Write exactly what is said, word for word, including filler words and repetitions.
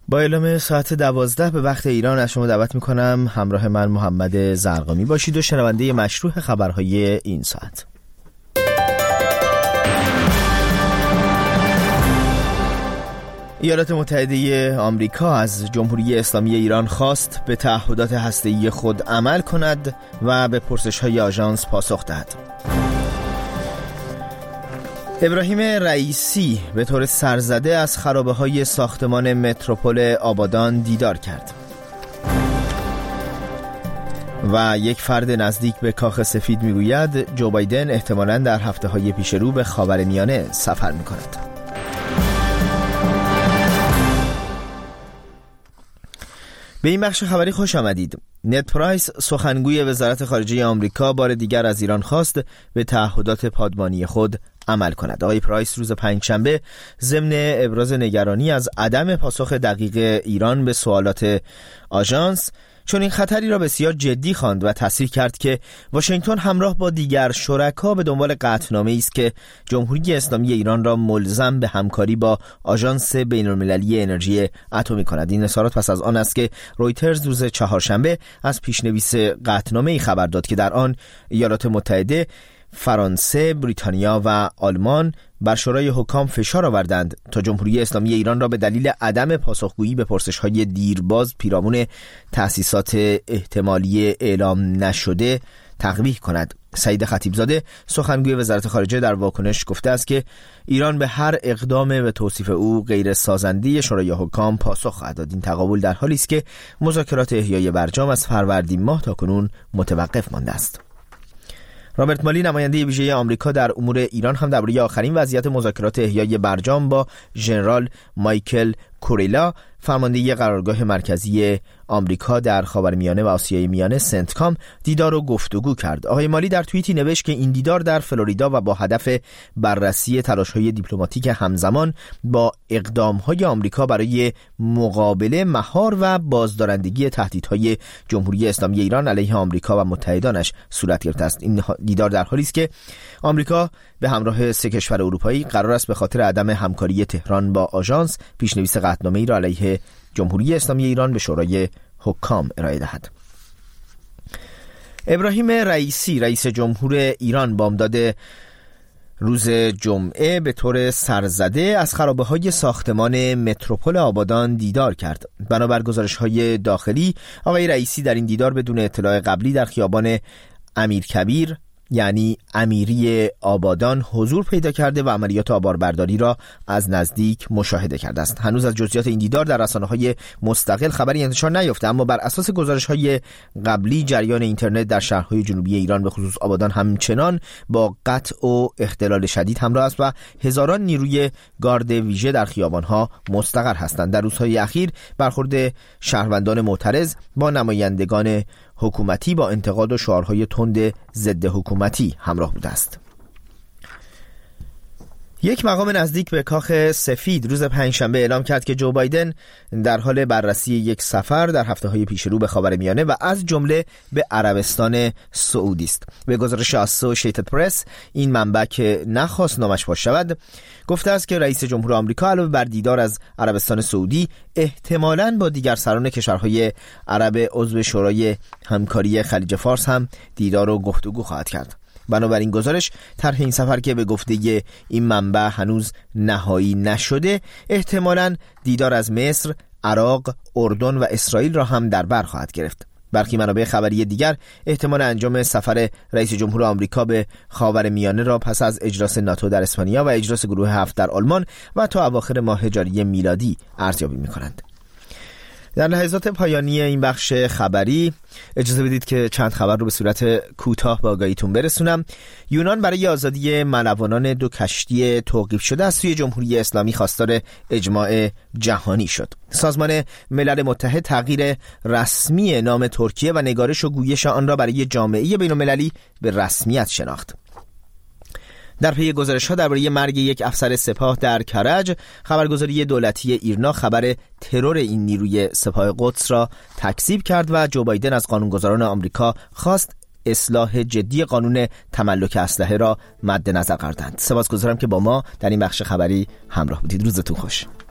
با اعلام ساعت دوازده به وقت ایران از شما دعوت میکنم همراه من محمد زرقامی باشید و شنونده مشروع خبرهای این ساعت. ایالات متحده آمریکا از جمهوری اسلامی ایران خواست به تعهدات هسته‌ای خود عمل کند و به پرسش‌های آژانس پاسخ دهد. ابراهیم رئیسی به طور سرزده از خرابه‌های ساختمان متروپول آبادان دیدار کرد و یک فرد نزدیک به کاخ سفید میگوید جو بایدن احتمالاً در هفته‌های پیش رو به خاورمیانه سفر می‌کند. به این بخش خبری خوش آمدید. نت پرایس سخنگوی وزارت خارجه آمریکا بار دیگر از ایران خواست به تعهدات پادمانی خود عمل کند. آقای پرایس روز پنجشنبه ضمن ابراز نگرانی از عدم پاسخ دقیق ایران به سوالات آژانس چون این خطری را بسیار جدی خواند و تصریح کرد که واشنگتن همراه با دیگر شرکا به دنبال قطعنامه‌ای است که جمهوری اسلامی ایران را ملزم به همکاری با آژانس بین‌المللی انرژی اتمی کند. این اظهارات پس از آن است که رویترز روز چهارشنبه از پیشنویس قطعنامه‌ای خبر داد که در آن ایالات متحده، فرانسه، بریتانیا و آلمان بر شورای حکام فشار آوردند تا جمهوری اسلامی ایران را به دلیل عدم پاسخگویی به پرسش‌های دیرباز پیرامون تأسیسات احتمالی اعلام نشده تقویح کند. سعید خطیبزاده سخنگوی وزارت خارجه در واکنش گفته است که ایران به هر اقدام به توصیف او غیر سازنده شورای حکام پاسخ خواهد داد. این تقابل در حالی است که مذاکرات احیای برجام از فروردین ماه تاکنون متوقف مانده است. رابرت مالی نماینده ویژه آمریکا در امور ایران هم درباره آخرین وضعیت مذاکرات احیای برجام با ژنرال مایکل کوریلا فرمانده قرارگاه مرکزی آمریکا در خاورمیانه و آسیای میانه سنتکام دیدار و گفتگو کرد. آقای مالی در توییتی نوشت که این دیدار در فلوریدا و با هدف بررسی تلاش‌های دیپلماتیک همزمان با اقدام‌های آمریکا برای مقابله مهار و بازدارندگی تهدیدهای جمهوری اسلامی ایران علیه آمریکا و متحدانش صورت گرفته است. این دیدار در حالی است که آمریکا به همراه سه کشور اروپایی قرار است به خاطر عدم همکاری تهران با آژانس پیشنویس قطعنامه‌ای را علیه جمهوری اسلامی ایران به شورای حکام ارائه دهد. ابراهیم رئیسی رئیس جمهور ایران بامداد روز جمعه به طور سرزده از خرابه‌های ساختمان متروپول آبادان دیدار کرد. بنابر گزارش‌های داخلی آقای رئیسی در این دیدار بدون اطلاع قبلی در خیابان امیرکبیر یعنی امیری آبادان حضور پیدا کرده و عملیات آباربرداری را از نزدیک مشاهده کرده است. هنوز از جزئیات این دیدار در رسانه‌های مستقل خبری انتشار نیافته، اما بر اساس گزارش‌های قبلی جریان اینترنت در شهرهای جنوبی ایران به خصوص آبادان همچنان با قطع و اختلال شدید همراه است و هزاران نیروی گارد ویژه در خیابان‌ها مستقر هستند. در روزهای اخیر برخورد شهروندان معترض با نمایندگان حکومتی با انتقاد و شعارهای تند ضد حکومتی همراه بوده است. یک مقام نزدیک به کاخ سفید روز پنجشنبه اعلام کرد که جو بایدن در حال بررسی یک سفر در هفته‌های پیش رو به خاورمیانه و از جمله به عربستان سعودی است. به گزارش اسوشییتد پرس، این منبع که نخواست نامش فاش شود گفته است که رئیس جمهور آمریکا علاوه بر دیدار از عربستان سعودی احتمالاً با دیگر سران کشورهای عرب عضو شورای همکاری خلیج فارس هم دیدار و گفتگو خواهد کرد. بنابراین گزارش طرح این سفر که به گفته این منبع هنوز نهایی نشده احتمالاً دیدار از مصر، عراق، اردن و اسرائیل را هم در بر خواهد گرفت. برخی منابع خبری دیگر احتمال انجام سفر رئیس جمهور آمریکا به خاورمیانه را پس از اجلاس ناتو در اسپانیا و اجلاس گروه هفت در آلمان و تا اواخر ماه جاری میلادی ارزیابی می‌کنند. در لحظات پایانی این بخش خبری اجازه بدید که چند خبر رو به صورت کوتاه به آگاهیتون برسونم. یونان برای آزادی ملوانان دو کشتی توقیف شده از سوی جمهوری اسلامی خواستار اجماع جهانی شد. سازمان ملل متحد تغییر رسمی نام ترکیه و نگارش و گویش آن را برای جامعه بین‌المللی به رسمیت شناخت. در پی گزارش‌ها درباره مرگ یک افسر سپاه در کرج، خبرگزاری دولتی ایرنا خبر ترور این نیروی سپاه قدس را تکذیب کرد و جو بایدن از قانونگذاران آمریکا خواست اصلاح جدی قانون تملک اسلحه را مد نظر قرار دهند. سپاسگزارم که با ما در این بخش خبری همراه بودید. روزتون خوش.